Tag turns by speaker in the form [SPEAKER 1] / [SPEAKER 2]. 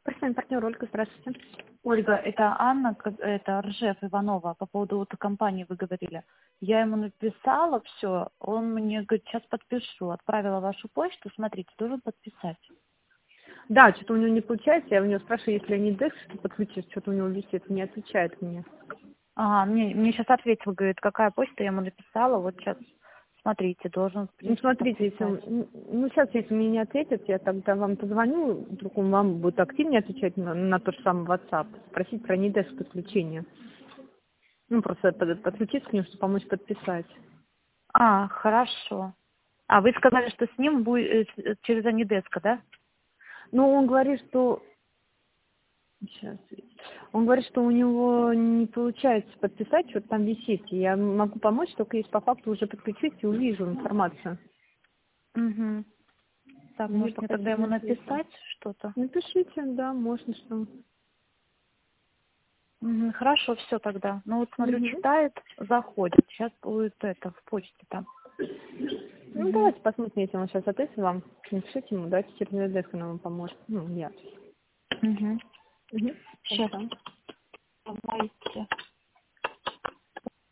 [SPEAKER 1] Профессиональный партнер Ольга, здравствуйте.
[SPEAKER 2] Ольга, это Анна, это Ржев Иванова, по поводу вот компании вы говорили. Я ему написала все, он мне говорит, сейчас подпишу, отправила вашу почту, смотрите, должен подписать.
[SPEAKER 1] Да, что-то у него не получается, я у него спрашиваю, если они декс подключить, что-то у него висит, не отвечает мне.
[SPEAKER 2] Ага, мне сейчас ответил, говорит, какая почта, я ему написала, вот сейчас, смотрите, должен, в
[SPEAKER 1] Ну,
[SPEAKER 2] принципе,
[SPEAKER 1] смотрите, если
[SPEAKER 2] подписать.
[SPEAKER 1] сейчас, если мне не ответят, я тогда вам позвоню, вдруг он вам будет активнее отвечать на тот же самый WhatsApp, спросить про недекс подключение. Ну, просто подключиться к нему, чтобы помочь подписать.
[SPEAKER 2] А, хорошо. А вы сказали, что с ним будет через Анидеска, да?
[SPEAKER 1] Ну, он говорит, что... Сейчас. Он говорит, что у него не получается подписать, что-то там висит. Я могу помочь, только если по факту уже подключить и увижу информацию.
[SPEAKER 2] Угу. Так,
[SPEAKER 1] Мне
[SPEAKER 2] может мне
[SPEAKER 1] пока
[SPEAKER 2] тогда ему
[SPEAKER 1] не ответили.
[SPEAKER 2] написать что-то?
[SPEAKER 1] Напишите, да, можно что.
[SPEAKER 2] Мгм, хорошо, все тогда. Ну вот смотрю,
[SPEAKER 1] Угу.
[SPEAKER 2] читает, заходит. Сейчас будет это в почте там.
[SPEAKER 1] Ну,
[SPEAKER 2] Угу.
[SPEAKER 1] давайте посмотрим, если он сейчас ответит вам. Напишите ему, давайте через деск нам он поможет. Ну, я.
[SPEAKER 2] Угу.
[SPEAKER 1] Угу.
[SPEAKER 2] Сейчас,
[SPEAKER 1] Хорошо.
[SPEAKER 2] давайте.